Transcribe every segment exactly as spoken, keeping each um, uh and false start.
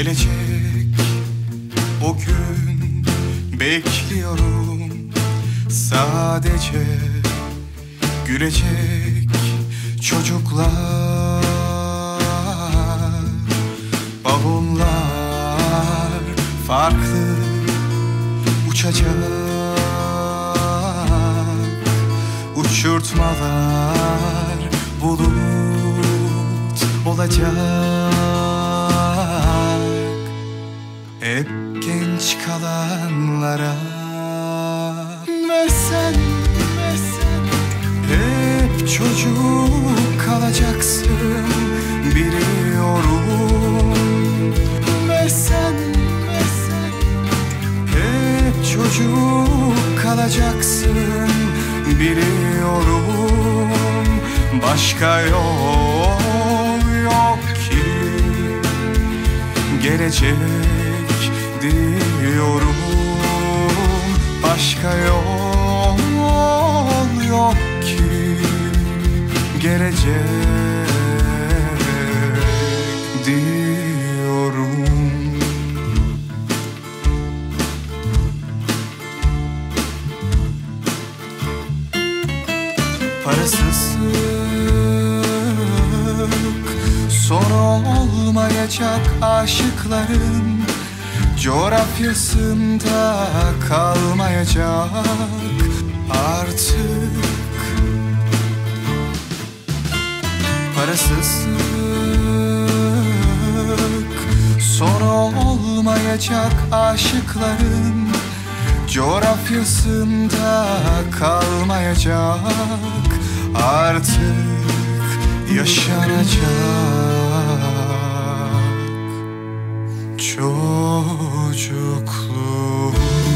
Gelecek o gün bekliyorum, sadece gülecek çocuklar, balonlar farklı uçacak, uçurtmalar bulut olacak. Hep genç kalanlara versen, versen, hep çocuk kalacaksın biliyorum. Versen, versen, hep çocuk kalacaksın biliyorum. Başka yol yok ki, gelecek diyorum. Başka yol yok ki, gelecek diyorum. Parasızlık sonu olmayacak, aşıkların coğrafyasında kalmayacak artık. Parasızlık sonu olmayacak, aşıkların coğrafyasında kalmayacak artık. Yaşanacak çocukluğum.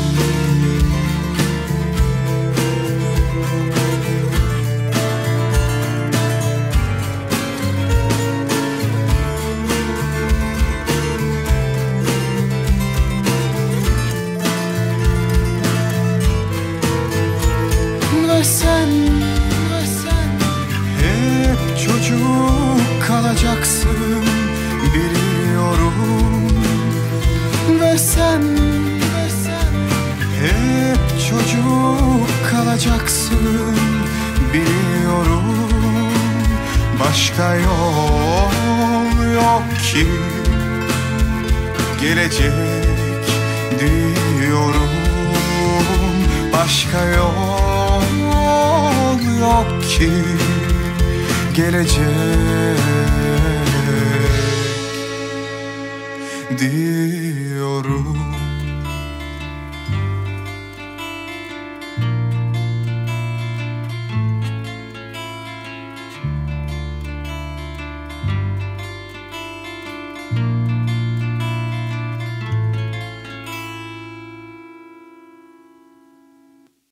Ve sen, ve sen hep çocuk kalacaksın biliyorum. Ve sen, ve sen hep çocuk kalacaksın biliyorum. Başka yol yok ki, gelecek diyorum. Başka yol yok ki, gelecek diyorum.